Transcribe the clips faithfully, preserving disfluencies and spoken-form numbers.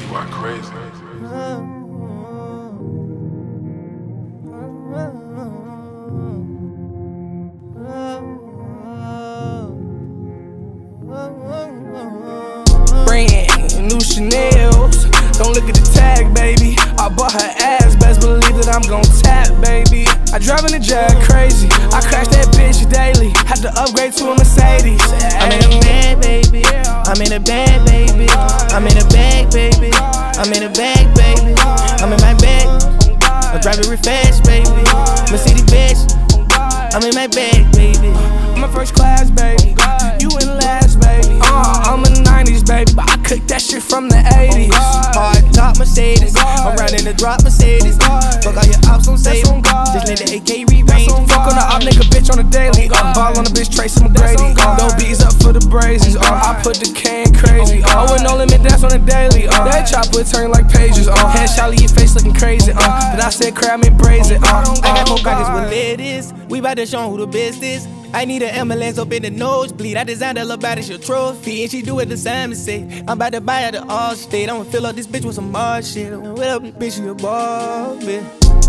Going crazy. Brand new Chanel's. Don't look at the tag, baby. I bought her ass, best believe that I'm gon' tap, baby. I drive in the Jag crazy. I crash that bitch daily. Had to upgrade to a Mercedes. I'm in a bag, baby. I'm in a bag, baby. I'm in a bag, baby. I'm in a bag, baby. I'm in my bag. I drive it real fast, baby. Mercedes bitch. I'm in my bag, baby. I'm a first class, baby. You in last, baby. Uh, I'm a nineties, baby, but I cooked that shit from the eighties. Hard top Mercedes. I'm riding the drop Mercedes. Fuck all your ops, don't save them. Just let the A K re-range. Fuck on the op nigga bitch on the daily. Uh, ball on the bitch, Tracy McGrady. Uh, no bees up for the brazies. Uh, I put the can crazy. Uh, with no limit, that's on the daily. Uh, that chopper turn like pages. Uh, headshot leave your face looking crazy. Uh, then I said crab me braise it. Uh, I got more pockets with ladies. We bout to show who the best is. I need an ambulance up in the nosebleed. I designed a little body, she a trophy, and she do it the same as say. I'm about to buy her the Allstate. I'ma fill up this bitch with some more shit. What up, bitch? You a ball, bitch.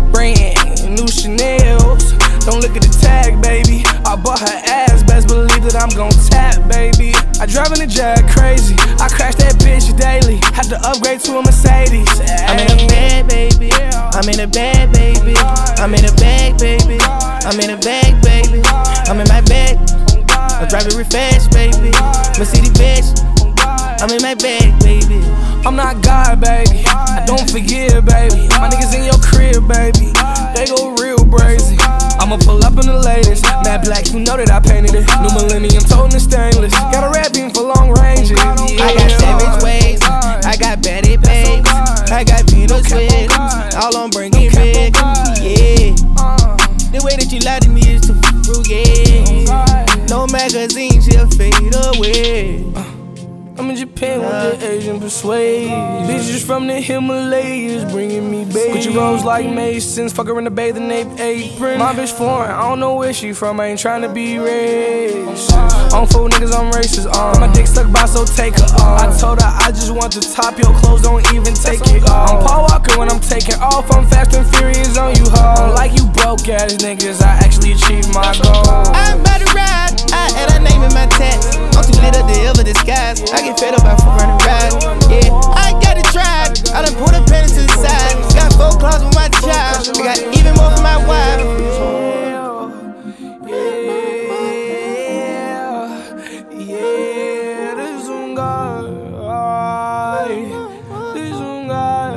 Brand new Chanel's. Don't look at the tag, baby. I bought her ass, best believe that I'm gon' tap, baby. I drive in the Jag crazy. I crash that bitch daily. Had to upgrade to a Mercedes. I'm in a bag, baby. I'm in a bag, baby. I'm in a bag, baby. I'm in a bag, baby. I'm in my bag. I drive it real fast, baby. Mercedes bitch. I'm in my bag, baby. I'm not God, baby. I don't forgive, baby. My niggas in your crib, baby. They go real brazy. I'ma pull up in the latest. Matte black, you know that I painted it. New millennium, toting the stainless. Got a red beam for long ranges. I got savage ways. I got Betty babes. I got Venus with. All on bringing red. Yeah. The way that you lie to me is too frugal. No magazine, she'll fade away. I'm in Japan with the Asian persuade. Bitches from the Himalayas bringing me babies. Gucci rolls like Masons, fuck her in the bathing ape apron. My bitch foreign, I don't know where she from, I ain't tryna be racist. I don't fool niggas, I'm racist. Uh. My dick stuck by, so take her off. I told her I just want the top, your clothes don't even take it off. I'm Paul Walker when I'm taking off, I'm fast and furious on you, ho. Like you broke ass niggas, I actually achieved my goal. I'm about to ride, I add her name in my text. I'm too lit up to ever disguise. I get fed up by fuck running ride. Yeah, I got it tried. I done pulled a penny to the side. Got four claws with my child. I got even more for my wife. Yeah, yeah, this one guy. This one guy.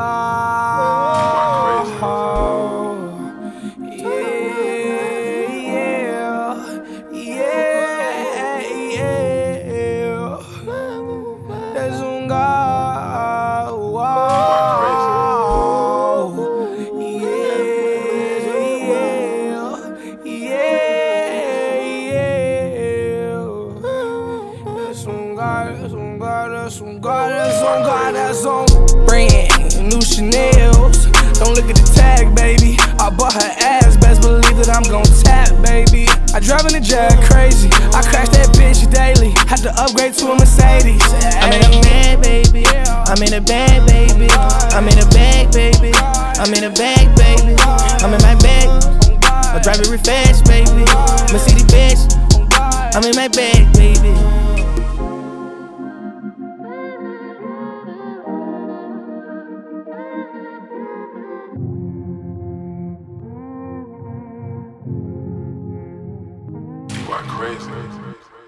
Brand new Chanel's. Don't look at the tag, baby. I bought her ass, best believe that I'm gon' tap, baby. I drive in the Jag crazy. I crash that bitch daily. Had to upgrade to a Mercedes. I'm in a bag, baby. I'm in a bag, baby. I'm in a bag, baby. I'm in a bag, baby. I'm in my bag. I drive it real fast, baby. Mercedes bitch. I'm in my bag, baby. Going crazy.